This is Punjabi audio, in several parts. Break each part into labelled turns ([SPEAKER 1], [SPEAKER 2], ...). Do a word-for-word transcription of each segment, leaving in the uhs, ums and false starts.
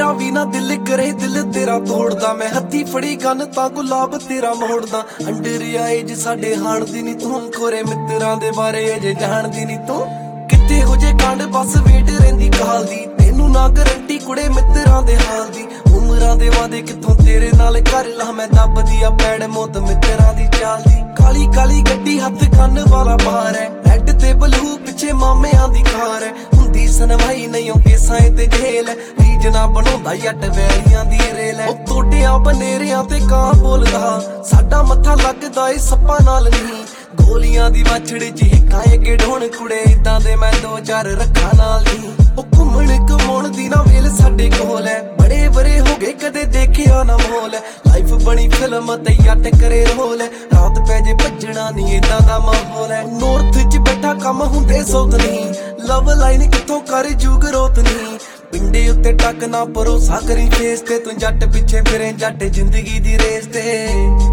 [SPEAKER 1] ਮੇਰਾ ਵੀ ਨਾ ਦਿਲ ਕਰੇ ਦਿਲ ਤੇਰਾ ਤੋੜਦਾ ਮੈਂ ਹੱਥੀ ਫੜੀ ਗੰਨ ਤਾਂ ਗੁਲਾਬ ਤੇਰਾ ਮੋੜਦਾ ਅੰਡਰ ਆਏ ਜੇ ਸਾਡੇ ਹਾਣ ਦੀ ਨੀ ਤੂੰ ਕੋਰੇ ਮਿੱਤਰਾਂ ਦੇ ਬਾਰੇ ਅਜੇ ਜਾਣਦੀ ਨੀ ਤੂੰ ਕਿੱਥੇ ਹੋ ਜੇ ਕਾਂਡ ਬਸ ਵੇਟ ਰਹਿੰਦੀ ਕਾਲ ਦੀ ਤੈਨੂੰ ਨਾ ਗਰੰਟੀ ਕੁੜੇ ਮਿੱਤਰਾਂ ਦੇ ਹਾਲ ਦੀ ਉਮਰਾਂ ਦੇ ਵਾਦੇ ਕਿੱਥੋਂ ਤੇਰੇ ਨਾਲ ਕਰ ਲਾ ਮੈਂ ਦੱਬਦੀ ਆ ਪੈੜ ਮੌਤ ਮਿੱਤਰਾਂ ਦੀ ਚਾਲ ਦੀ ਕਾਲੀ ਕਾਲੀ ਗੱਡੀ ਹੱਥ ਕੰਨ ਵਾਲਾ ਬਾਹਰ ਹੈ ਰੈੱਡ ਤੇ ਬਲੂ ਪਿੱਛੇ ਮਾਮਿਆਂ ਦੀ ਕਾਰ ਹੈ ਹੁੰਦੀ ਸੁਣਵਾਈ ਨਹੀਂ ਉਹ ਕੇਸਾਂ ਤੇ ਜੇਲ ਰੀਜਨਾ ਬਣਾਉਂਦਾ ਜੱਟ ਵੈਲੀਆਂ ਦੀ ਰੇਲ ਉਹ ਟੋਟਿਆਂ ਬਨੇਰਿਆਂ ਤੇ ਕਾਂ ਬੋਲਦਾ ਸਾਡਾ ਮੱਥਾ ਲੱਗਦਾ ਏ ਸੱਪਾਂ ਨਾਲ ਨਹੀਂ ਗੋਲੀਆਂ ਦੀ ਵਾਛੜ ਚ ਹਿੱਕਾਂ ਅੱਗੇ ਢੋਣ ਕੁੜੇ ਇਦਾਂ ਦੇ ਮੈਂ ਦੋ ਚਾਰ ਰੱਖਾਂ ਨਾਲ ਨਹੀਂ ਉਹ ਘੁੰਮਣ ਘੁੰਮਣ ਦੀ ਨਾ ਵੇਲ ਸਾਡੇ ਕੋਲ ਹੈ ਬੜੇ ਬਰੇ ਹੋ ਗਏ ਕਦੇ ਦੇਖਿਆ ਨਾ ਮੋਲ ਲਾਈਫ ਬਣੀ ਫਿਲਮ ਤੇ ਜੱਟ ਕਰੇ ਰੋਲ ਰਾਤ ਪੈ ਜੇ ਭੱਜਣਾ ਨਹੀਂ ਇਦਾਂ ਦਾ ਮਾਹੌਲ ਹੈ ਨੌਰਥ ਚ ਬੈਠਾ ਕੰਮ ਹੁੰਦੇ ਸੌਤ ਨਹੀਂ ਲਵ ਲਾਈਨ ਕਿੱਥੋਂ ਕਰ ਜੂ ਗਰੋਤ ਨਹੀਂ ਪਿੰਡੇ ਉੱਤੇ ਟੱਕ ਨਾ ਭਰੋਸਾ ਕਰੀ ਫੇਸ ਤੇ ਤੂੰ ਜੱਟ ਪਿੱਛੇ ਫਿਰੇ ਜੱਟ ਜ਼ਿੰਦਗੀ ਦੀ ਰੇਸ ਤੇ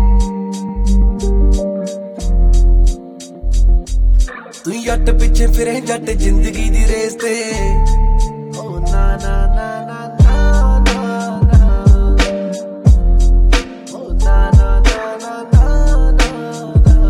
[SPEAKER 1] ਤੂੰ ਜੱਟ ਪਿੱਛੇ ਫਿਰੇ ਜੱਟ ਜ਼ਿੰਦਗੀ ਦੀ ਰੇਸ ਤੇ ਓ ਨਾ ਨਾ ਨਾ ਨਾ ਨਾ ਨਾ ਨਾ ਓ ਨਾ ਨਾ ਨਾ ਨਾ ਨਾ ਨਾ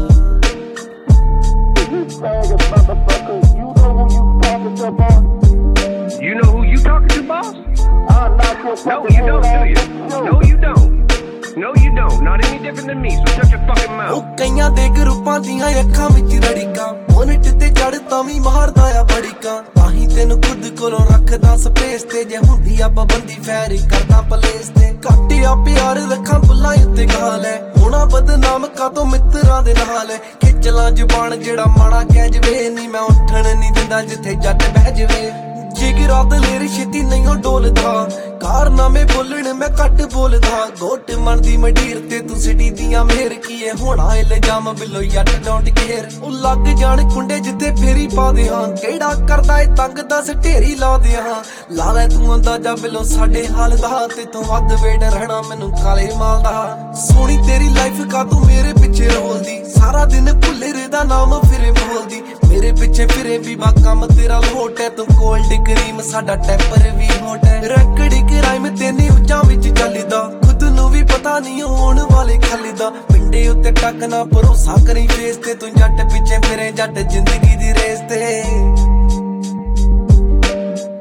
[SPEAKER 2] You know who you talking to, boss? No, you don't, do you? No, you don't. No, you don't. Not any different than me, so shut your fucking mouth.
[SPEAKER 1] ਉਹ ਕਈਆਂ ਦੇ ਗਰੁੱਪਾਂ ਦੀਆਂ ਅੱਖਾਂ ਵਿੱਚ ਰੜੀਕਾਂ ਮੋਨਿਟ ਤੇ ਚੜ ਤਾਂ ਵੀ ਮਾਰਦਾ ਆ ਬੜੀਕਾਂ ਤਾਂ ਹੀ ਤੈਨੂੰ ਖੁਦ ਕੋਲੋਂ ਰੱਖਦਾ ਸਪੇਸ ਤੇ ਜੇ ਹੁੰਦੀ ਆ ਪਾਬੰਦੀ ਫੈਰੀ ਕਰਦਾ ਪਲੇਸ ਤੇ ਘੱਟ ਆ ਪਿਆਰ ਰੱਖਾਂ ਬੁੱਲਾਂ ਉੱਤੇ ਗਾਲ ਹੈ ਹੋਣਾ ਬਦਨਾਮ ਕਾਤੋਂ ਮਿੱਤਰਾਂ ਦੇ ਨਾਲ ਖਿੱਚਲਾਂ ਜ਼ੁਬਾਨ ਜਿਹੜਾ ਮਾੜਾ ਕਹਿ ਜਵੇ ਨਹੀਂ ਮੈਂ ਉੱਠਣ ਨਹੀਂ ਦਿੰਦਾ ਜਿੱਥੇ ਜੱਟ ਬਹਿ ਜਵੇ ਜਿਗਰਾ ਦਲੇਰ ਛੇਤੀ ਨਹੀਂ ਡੋਲਦਾ ਕਾਰਨਾਮੇ ਬੋਲਣ ਮੈਂ ਘੱਟ ਬੋਲਦਾ ਗੋਟ ਮਨਦੀ ਮੰਡੀਰ ਤੇ ਤੂੰ ਸਿਟੀ ਦੀਆਂ ਮੇਰ ਕੀਏ ਹੋਣਾ ਇਲਜ਼ਾਮ ਬਿੱਲੋ ਜੱਟ ਡੋਂਟ ਕੇਅਰ ਉਹ ਲੱਗ ਜਾਣ ਕੁੰਡੇ ਜਿੱਥੇ ਫੇਰੀ ਪਾਦੇ ਹਾਂ ਕਿਹੜਾ ਕਰਦਾ ਏ ਤੰਗ ਦੱਸ ਢੇਰੀ ਲਾਦੇ ਹਾਂ ਲਾ ਲੈ ਤੂੰ ਅੰਦਾਜ਼ਾ ਬਿੱਲੋ ਸਾਡੇ ਹਾਲ ਦਾ ਤੇ ਤੂੰ ਵੱਧ ਵੇਟ ਰਹਿਣਾ ਮੈਨੂੰ ਕਾਲੇ ਮਾਲ ਦਾ ਸੋਹਣੀ ਤੇਰੀ ਲਾਈਫ ਕਾ ਤੂੰ ਮੇਰੇ ਪਿੱਛੇ ਰੋਲਦੀ ਸਾਰਾ ਦਿਨ ਭੁੱਲੇ ਰੇ ਦਾ ਨਾਮ ਫਿਰੇ ਬੋਲਦੀ ਮੇਰੇ ਪਿੱਛੇ ਫਿਰੇ ਵੀ ਬਾ ਕੰਮ ਤੇਰਾ ਲੋਟ ਹੈ ਤੂੰ ਕੋਲਡ ਕਰੀਮ ਸਾਡਾ ਟੈਂਪਰ ਵੀ ਹੋਟ ਹੈ ਰਕੜੀ ਕਰਾਈਮ ਤੇਨੀ ਉੱਚਾਂ ਵਿੱਚ ਚੱਲਦਾ ਖੁਦ ਨੂੰ ਵੀ ਪਤਾ ਨਹੀਂ ਹੋਣ ਵਾਲੇ ਖਾਲੀਦਾ ਪਿੰਡੇ ਉੱਤੇ ਟੱਕ ਨਾ ਭਰੋਸਾ ਕਰੀ ਫੇਸ ਤੇ ਤੂੰ ਜੱਟ ਪਿੱਛੇ ਫਿਰੇ ਜੱਟ ਜ਼ਿੰਦਗੀ ਦੀ ਰੇਸ ਤੇ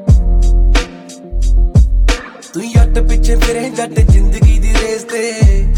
[SPEAKER 1] ਤੂੰ ਜੱਟ ਪਿੱਛੇ ਫਿਰੇ ਜੱਟ ਜ਼ਿੰਦਗੀ ਦੀ ਰੇਸ ਤੇ